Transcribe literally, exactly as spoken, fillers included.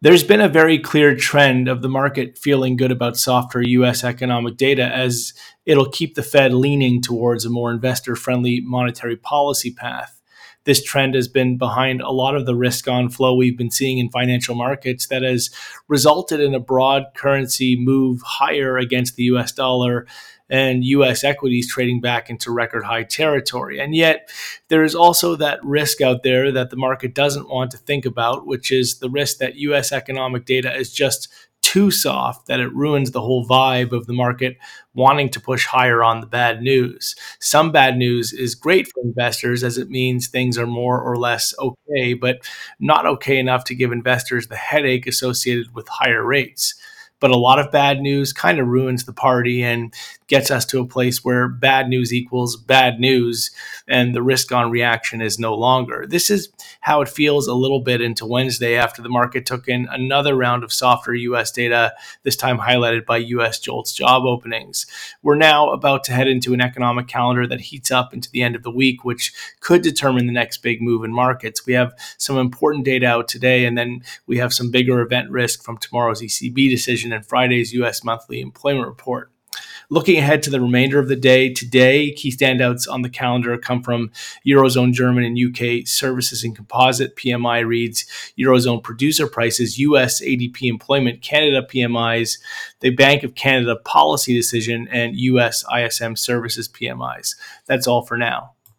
There's been a very clear trend of the market feeling good about softer U S economic data as it'll keep the Fed leaning towards a more investor friendly monetary policy path. This trend has been behind a lot of the risk on flow we've been seeing in financial markets that has resulted in a broad currency move higher against the U S dollar and U S equities trading back into record high territory. And yet, there is also that risk out there that the market doesn't want to think about, which is the risk that U S economic data is just too soft, that it ruins the whole vibe of the market wanting to push higher on the bad news. Some bad news is great for investors as it means things are more or less okay, but not okay enough to give investors the headache associated with higher rates. But a lot of bad news kind of ruins the party and gets us to a place where bad news equals bad news and the risk on reaction is no longer. This is how it feels a little bit into Wednesday after the market took in another round of softer U S data, this time highlighted by U S JOLTS job openings. We're now about to head into an economic calendar that heats up into the end of the week, which could determine the next big move in markets. We have some important data out today, and then we have some bigger event risk from tomorrow's E C B decision and Friday's U S monthly employment report. Looking ahead to the remainder of the day, today, key standouts on the calendar come from Eurozone German and U K services and composite. P M I reads Eurozone producer prices, U S A D P employment, Canada P M Is, the Bank of Canada policy decision, and U S I S M services P M Is. That's all for now.